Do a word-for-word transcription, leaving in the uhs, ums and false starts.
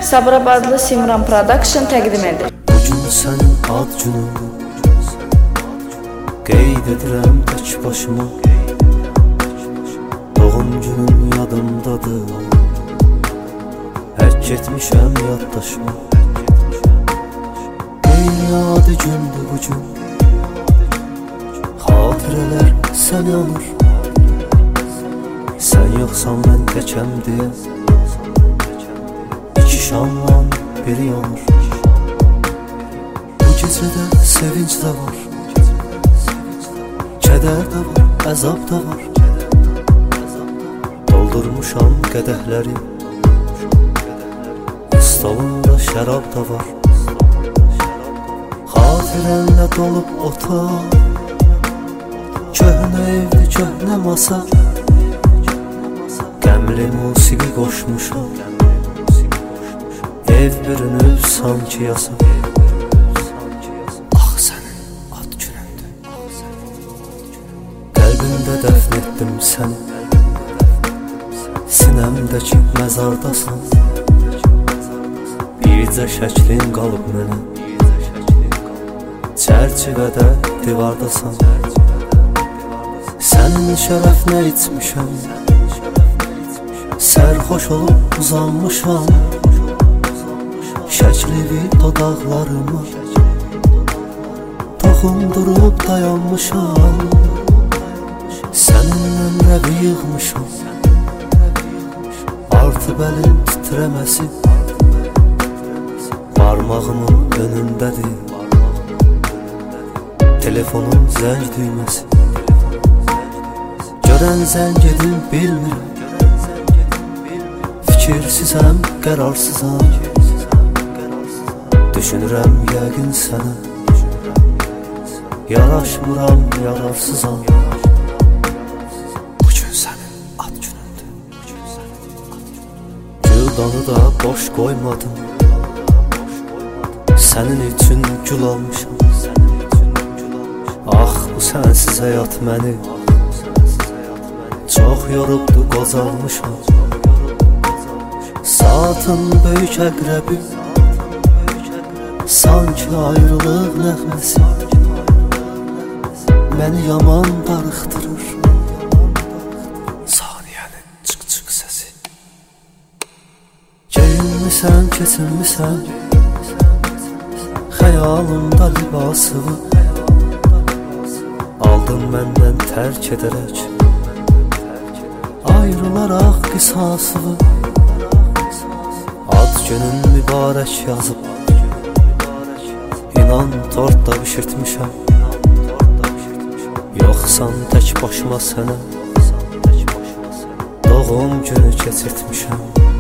Sabirabadlı Simran Production təqdim edir. Bugün sənin ad günündür, qeyd edirəm tək başıma. Doğum günün yadımdadır, həkk etmişəm yaddaşıma. Qeyri-adi gündür bugün, xatirələr sən yanır. Sən yoxsan mən təkəm deyə, iki şamdan biri yanır. Bu gecədə sevinç də var, kədər də var, əzab da var. Doldurmuşam qədəhləri, stolunda şərab da var. Xatirənlə dolub otaq, köhnə evdə köhnə masa. Qəmli musiqi qoşmuşam, ev bürünüb sanki yasa. Ah sənin ad günündür, qəlbimdə dəfn etdim səni. Sinəmdəki məzardasan, bircə şəklin qalıb mənə. Çərçivədə divardasan, sənin şərəfinə içmişəm. Sərxoş olub uzanmışam, şəklivi dodaqlarıma toxundurub dayanmışam. Sənin ömrəvi yığmışam, artı bəlin titrəməsi parmağımın önündədir. Telefonun zəng düyməsi, görən zəng edin bilmirəm. Fikirsizəm, qərarsızam, düşünürəm yəqin sənə. Yaraşmıram, yararsızam. Bugün sənin ad günündür, güldanı da boş qoymadım. Sənin üçün gül almışam. Ah, bu sənsiz həyat məni çox yorubdu, qocalmışam. Saatın böyük əqrəbi, sanki ayrılıq nəğməsi məni yaman darıxdırır. Saniyənin çıx-çıx səsi. Geyinmisən, keçinmisən xəyalımda libasını, aldın məndən tərk edərək ayrılaraq qisasını. Ad günün mübarək yazıb, İnan tortda bişirtmişəm. Yoxsan tək başıma sənə doğum günü keçirtmişəm.